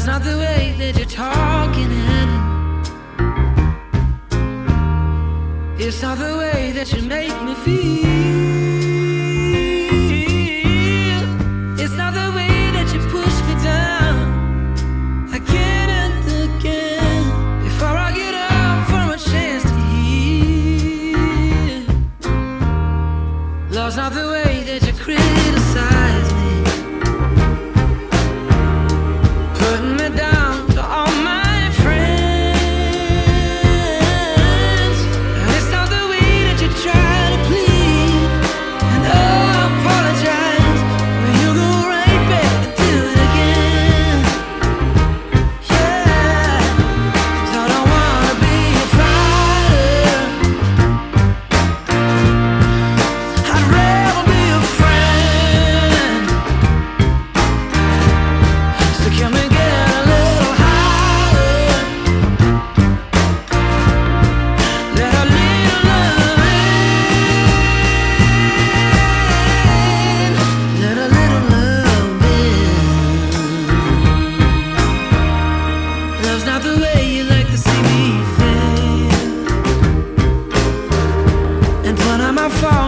Love's not the way that you're talking it. It's not the way that you make me feel. It's not the way that you push me down again and again before I get up for a chance to heal. Love's not the way that you criticize me, putting me down to all my friends. And it's not the way that you try to plead and apologize when you go right back and do it again. Yeah, 'cause I don't wanna be a fighter. I'd rather be a friend. So can we get a little higher? Let a little love in. Let a little love in. Love's not the way you like to see me feel. And when I'm out falling